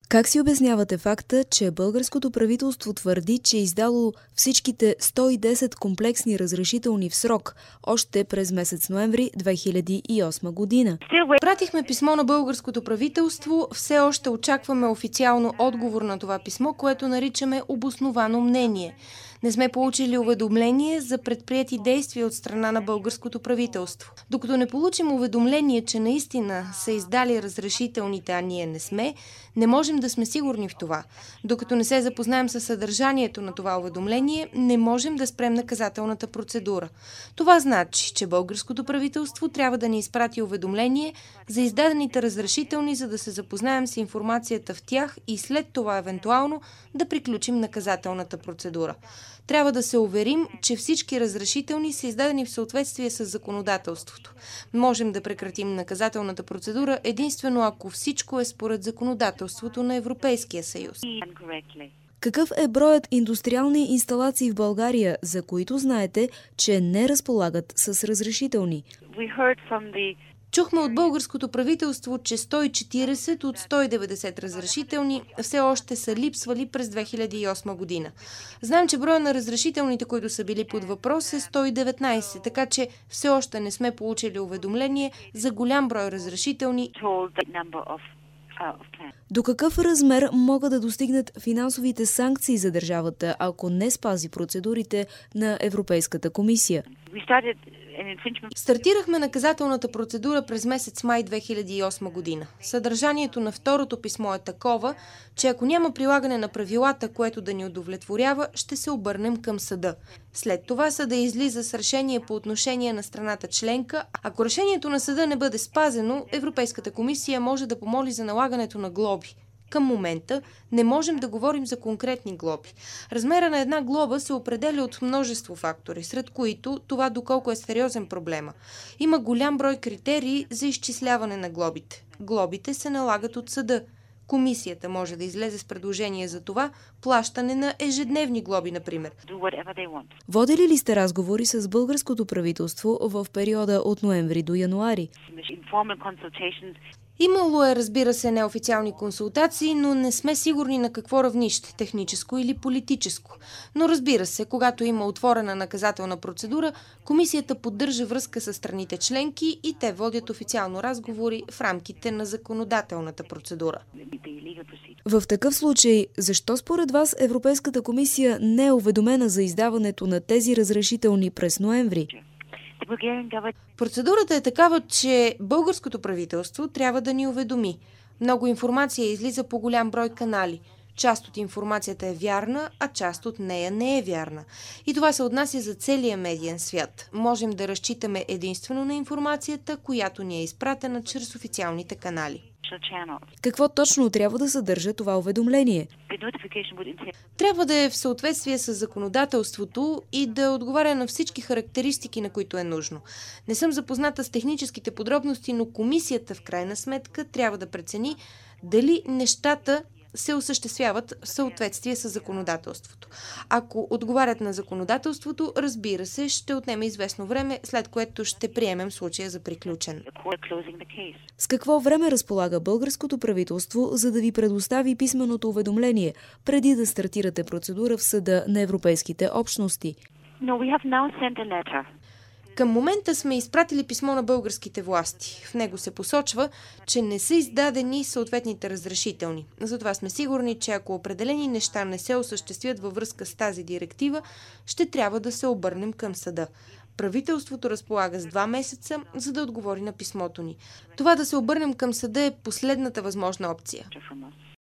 Как си обяснявате факта, че българското правителство твърди, че е издало всичките 110 комплексни разрешителни в срок още през месец ноември 2008 година? Пратихме писмо на българското правителство. Все още очакваме официално отговор на това писмо, което наричаме обосновано мнение. Не сме получили уведомление за предприети действия от страна на българското правителство. Докато не получим уведомление, че наистина са издали разрешителните, а ние не сме, не можем да сме сигурни в това. Докато не се запознаем със съдържанието на това уведомление, не можем да спрем наказателната процедура. Това значи, че българското правителство трябва да ни изпрати уведомление за издадените разрешителни, за да се запознаем с информацията в тях и след това евентуално да приключим наказателната процедура. Трябва да се уверим, че всички разрешителни са издадени в съответствие с законодателството. Можем да прекратим наказателната процедура единствено ако всичко е според законодателството на Европейския съюз. Какъв е броят индустриални инсталации в България, за които знаете, че не разполагат с разрешителни? Чухме от българското правителство, че 140 от 190 разрешителни все още са липсвали през 2008 година. Знам, че броя на разрешителните, които са били под въпрос е 119, така че все още не сме получили уведомление за голям брой разрешителни. До какъв размер могат да достигнат финансовите санкции за държавата, ако не спази процедурите на Европейската комисия? Стартирахме наказателната процедура през месец май 2008 година. Съдържанието на второто писмо е такова, че ако няма прилагане на правилата, което да ни удовлетворява, ще се обърнем към съда. След това съда излиза с решение по отношение на страната членка. Ако решението на съда не бъде спазено, Европейската комисия може да помоли за налагането на глоби. Към момента не можем да говорим за конкретни глоби. Размера на една глоба се определя от множество фактори, сред които това доколко е сериозен проблема. Има голям брой критерии за изчисляване на глобите. Глобите се налагат от съда. Комисията може да излезе с предложение за това, плащане на ежедневни глоби, например. Водили ли сте разговори с българското правителство в периода от ноември до януари? Имало е, разбира се, неофициални консултации, но не сме сигурни на какво равнище, техническо или политическо. Но разбира се, когато има отворена наказателна процедура, комисията поддържа връзка с страните членки и те водят официално разговори в рамките на законодателната процедура. В такъв случай, защо според вас Европейската комисия не е уведомена за издаването на тези разрешителни през ноември? Процедурата е такава, че българското правителство трябва да ни уведоми. Много информация излиза по голям брой канали. Част от информацията е вярна, а част от нея не е вярна. И това се отнася за целия медиен свят. Можем да разчитаме единствено на информацията, която ни е изпратена чрез официалните канали. Какво точно трябва да съдържа това уведомление? Трябва да е в съответствие с законодателството и да отговаря на всички характеристики, на които е нужно. Не съм запозната с техническите подробности, но комисията в крайна сметка трябва да прецени дали нещата се осъществяват в съответствие с законодателството. Ако отговарят на законодателството, разбира се, ще отнеме известно време, след което ще приемем случая за приключен. С какво време разполага българското правителство, за да ви предостави писменото уведомление, преди да стартирате процедура в Съда на Европейските общности? Към момента сме изпратили писмо на българските власти. В него се посочва, че не са издадени съответните разрешителни. Затова сме сигурни, че ако определени неща не се осъществят във връзка с тази директива, ще трябва да се обърнем към съда. Правителството разполага с 2 месеца, за да отговори на писмото ни. Това да се обърнем към съда е последната възможна опция.